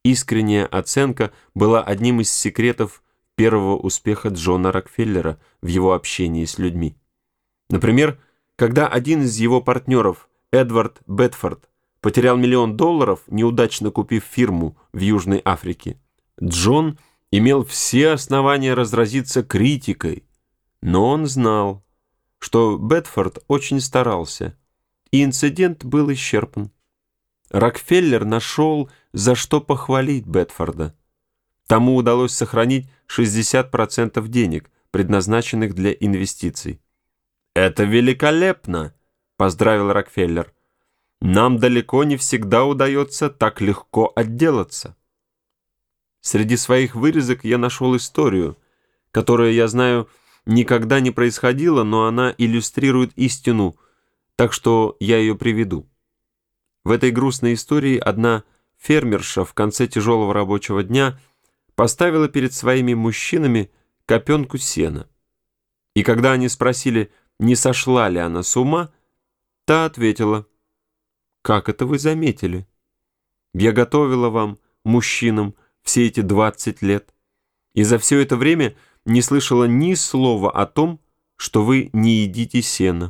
Искренняя оценка была одним из секретов первого успеха Джона Рокфеллера в его общении с людьми. Например, когда один из его партнеров, Эдвард Бетфорд, потерял $1 миллион, неудачно купив фирму в Южной Африке, Джон имел все основания разразиться критикой, но он знал, что Бетфорд очень старался, и инцидент был исчерпан. Рокфеллер нашел, за что похвалить Бетфорда. Тому удалось сохранить 60% денег, предназначенных для инвестиций. «Это великолепно!» — поздравил Рокфеллер. «Нам далеко не всегда удается так легко отделаться». Среди своих вырезок я нашел историю, которая, я знаю, никогда не происходила, но она иллюстрирует истину, так что я ее приведу. В этой грустной истории одна фермерша в конце тяжелого рабочего дня поставила перед своими мужчинами копенку сена. И когда они спросили, не сошла ли она с ума, та ответила: «Как это вы заметили? Я готовила вам, мужчинам, все эти 20 лет, и за все это время не слышала ни слова о том, что вы не едите сена».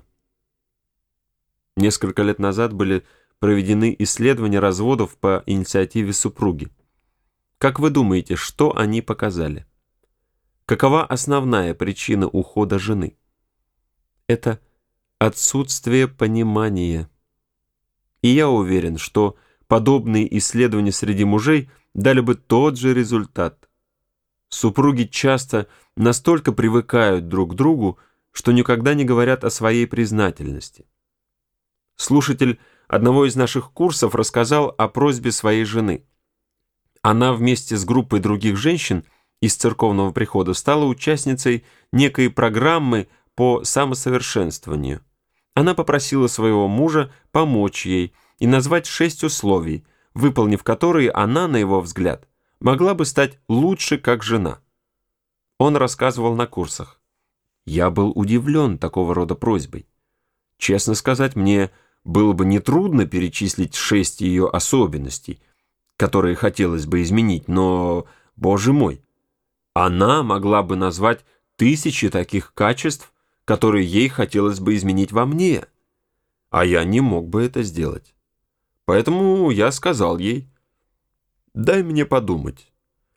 Несколько лет назад были проведены исследования разводов по инициативе супруги. Как вы думаете, что они показали? Какова основная причина ухода жены? Это отсутствие понимания. И я уверен, что подобные исследования среди мужей дали бы тот же результат. Супруги часто настолько привыкают друг к другу, что никогда не говорят о своей признательности. Слушатель одного из наших курсов рассказал о просьбе своей жены. Она вместе с группой других женщин из церковного прихода стала участницей некой программы по самосовершенствованию. Она попросила своего мужа помочь ей и назвать 6 условий, выполнив которые она, на его взгляд, могла бы стать лучше как жена. Он рассказывал на курсах: «Я был удивлен такого рода просьбой. Честно сказать, мне было бы нетрудно перечислить 6 ее особенностей, которые хотелось бы изменить, но, боже мой, она могла бы назвать 1000 таких качеств, которые ей хотелось бы изменить во мне, а я не мог бы это сделать. Поэтому я сказал ей: дай мне подумать.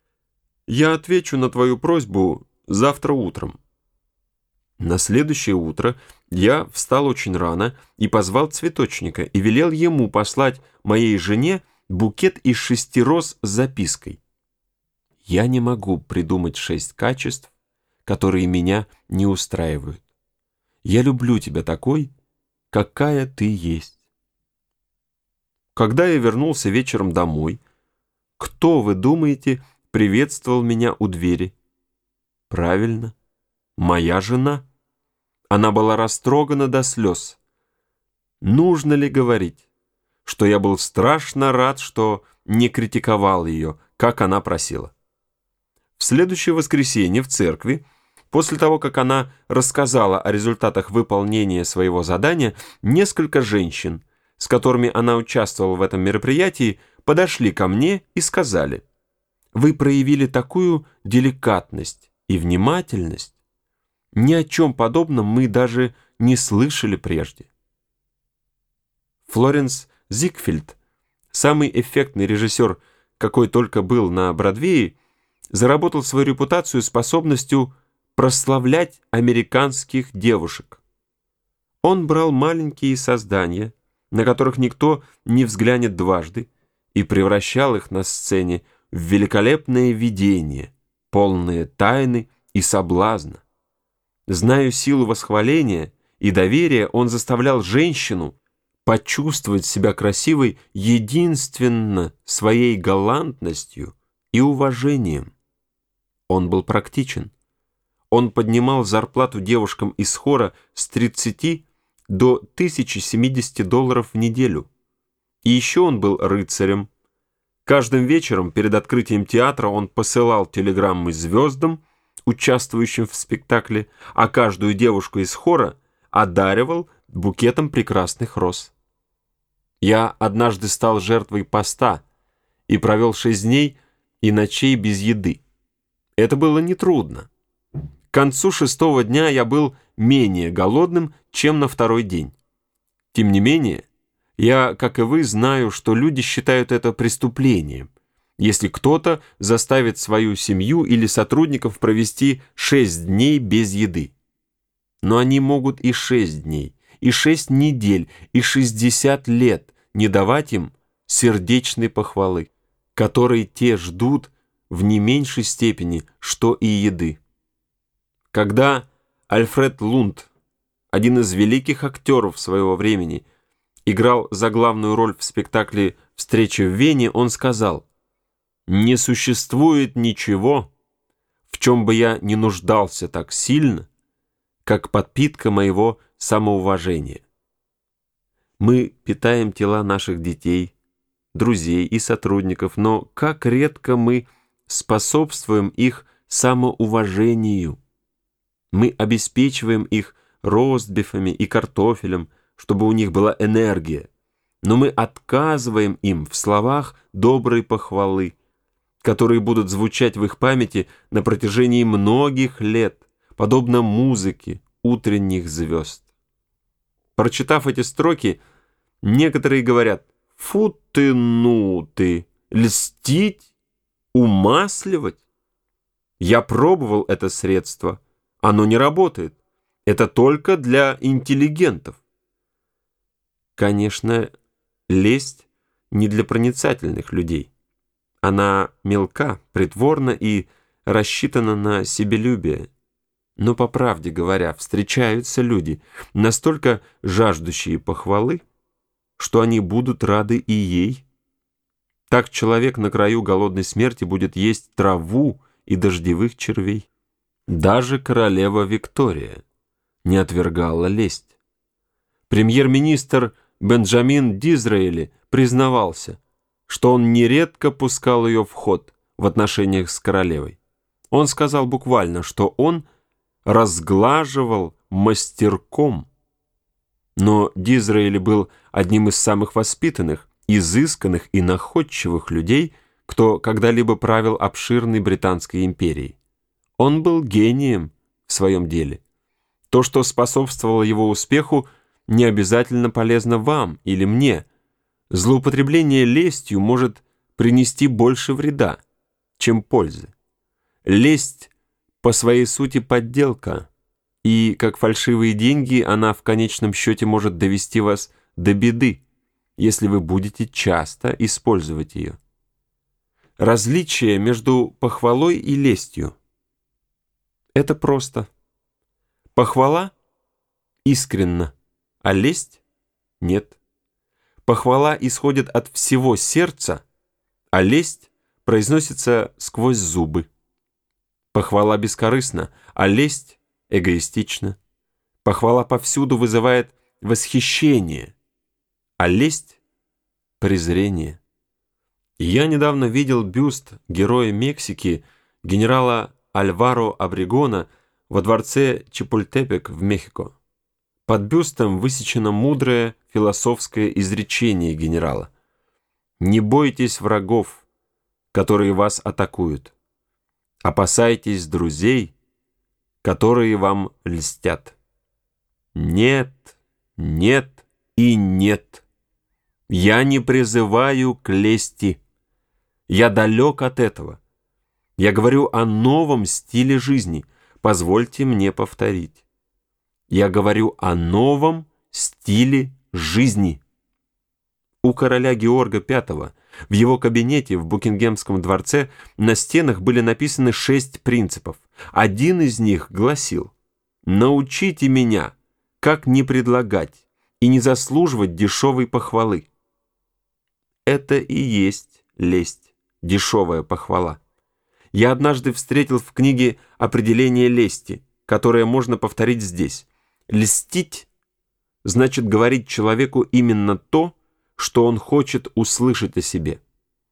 Я отвечу на твою просьбу завтра утром». На следующее утро я встал очень рано и позвал цветочника и велел ему послать моей жене букет из 6 роз с запиской: «Я не могу придумать 6 качеств, которые меня не устраивают. Я люблю тебя такой, какая ты есть». Когда я вернулся вечером домой, кто, вы думаете, приветствовал меня у двери? Правильно, моя жена. Она была растрогана до слез. Нужно ли говорить, что я был страшно рад, что не критиковал ее, как она просила? В следующее воскресенье в церкви, после того, как она рассказала о результатах выполнения своего задания, несколько женщин, с которыми она участвовала в этом мероприятии, подошли ко мне и сказали: «Вы проявили такую деликатность и внимательность. Ни о чем подобном мы даже не слышали прежде». Флоренс Зигфельд, самый эффектный режиссер, какой только был на Бродвее, заработал свою репутацию способностью прославлять американских девушек. Он брал маленькие создания, на которых никто не взглянет дважды, и превращал их на сцене в великолепные видения, полные тайны и соблазна. Зная силу восхваления и доверия, он заставлял женщину почувствовать себя красивой единственно своей галантностью и уважением. Он был практичен. Он поднимал зарплату девушкам из хора с 30 до $1070 в неделю. И еще он был рыцарем. Каждым вечером перед открытием театра он посылал телеграммы звездам, участвующим в спектакле, а каждую девушку из хора одаривал букетом прекрасных роз. Я однажды стал жертвой поста и провел 6 дней и ночей без еды. Это было нетрудно. К концу 6-го дня я был менее голодным, чем на 2-й день. Тем не менее, я, как и вы, знаю, что люди считают это преступлением, если кто-то заставит свою семью или сотрудников провести 6 дней без еды. Но они могут и 6 дней, и 6 недель, и 60 лет не давать им сердечной похвалы, которой те ждут в не меньшей степени, что и еды. Когда Альфред Лунд, один из великих актеров своего времени, играл за главную роль в спектакле «Встреча в Вене», он сказал: «Не существует ничего, в чем бы я не нуждался так сильно, как подпитка моего самоуважения». Мы питаем тела наших детей, друзей и сотрудников, но как редко мы способствуем их самоуважению. Мы обеспечиваем их ростбифами и картофелем, чтобы у них была энергия, но мы отказываем им в словах доброй похвалы, которые будут звучать в их памяти на протяжении многих лет, подобно музыке утренних звезд. Прочитав эти строки, некоторые говорят: «Фу ты, ну ты, льстить, умасливать». Я пробовал это средство, оно не работает, это только для интеллигентов. Конечно, лесть не для проницательных людей. Она мелка, притворна и рассчитана на себелюбие. Но, по правде говоря, встречаются люди, настолько жаждущие похвалы, что они будут рады и ей. Так человек на краю голодной смерти будет есть траву и дождевых червей. Даже королева Виктория не отвергала лесть. Премьер-министр Бенджамин Дизраэли признавался, что он нередко пускал ее в ход в отношениях с королевой. Он сказал буквально, что он разглаживал мастерком. Но Дизраэли был одним из самых воспитанных, изысканных и находчивых людей, кто когда-либо правил обширной Британской империей. Он был гением в своем деле. То, что способствовало его успеху, не обязательно полезно вам или мне. Злоупотребление лестью может принести больше вреда, чем пользы. Лесть по своей сути подделка, и, как фальшивые деньги, она в конечном счете может довести вас до беды, если вы будете часто использовать ее. Различие между похвалой и лестью – это просто. Похвала искренна, а лесть – нет. Похвала исходит от всего сердца, а лесть произносится сквозь зубы. Похвала бескорыстна, а лесть эгоистична. Похвала повсюду вызывает восхищение, а лесть – презрение. Я недавно видел бюст героя Мексики, генерала Альваро Обрегона, во дворце Чапультепек в Мехико. Под бюстом высечено мудрое философское изречение генерала: «Не бойтесь врагов, которые вас атакуют. Опасайтесь друзей, которые вам льстят». Нет, нет и нет. Я не призываю к лести. Я далек от этого. Я говорю о новом стиле жизни. Позвольте мне повторить. Я говорю о новом стиле жизни. У короля Георга V в его кабинете в Букингемском дворце на стенах были написаны 6 принципов. Один из них гласил: «Научите меня, как не предлагать и не заслуживать дешевой похвалы». Это и есть лесть, дешевая похвала. Я однажды встретил в книге определение лести, которое можно повторить здесь. Льстить значит говорить человеку именно то, что он хочет услышать о себе.